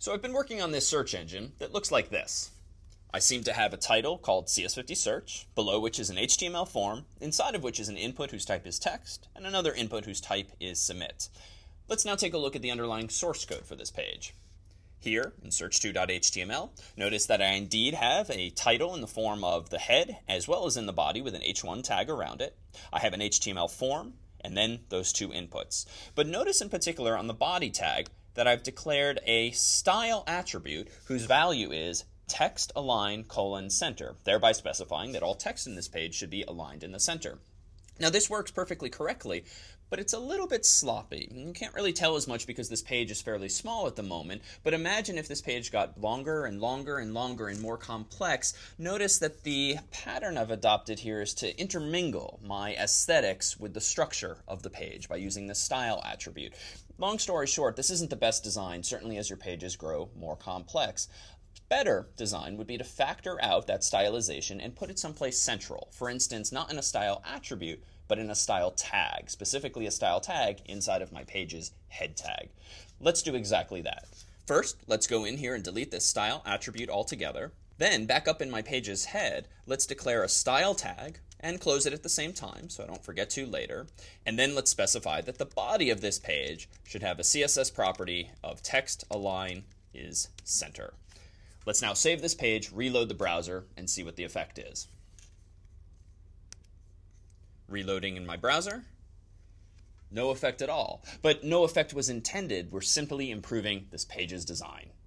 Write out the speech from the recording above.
So I've been working on this search engine that looks like this. I seem to have a title called CS50 Search, below which is an HTML form, inside of which is an input whose type is text, and another input whose type is submit. Let's now take a look at the underlying source code for this page. Here, in search2.html, notice that I indeed have a title in the form of the head, as well as in the body with an h1 tag around it. I have an HTML form, and then those two inputs. But notice in particular on the body tag that I've declared a style attribute whose value is text align : center, thereby specifying that all text in this page should be aligned in the center. Now this works perfectly correctly, but it's a little bit sloppy. You can't really tell as much because this page is fairly small at the moment, but imagine if this page got longer and longer and longer and more complex. Notice that the pattern I've adopted here is to intermingle my aesthetics with the structure of the page by using the style attribute. Long story short, this isn't the best design, certainly as your pages grow more complex. Better design would be to factor out that stylization and put it someplace central. For instance, not in a style attribute, but in a style tag, specifically a style tag inside of my page's head tag. Let's do exactly that. First, let's go in here and delete this style attribute altogether. Then, back up in my page's head, let's declare a style tag and close it at the same time so I don't forget to later. And then let's specify that the body of this page should have a CSS property of text align is center. Let's now save this page, reload the browser, and see what the effect is. Reloading in my browser. No effect at all. But no effect was intended. We're simply improving this page's design.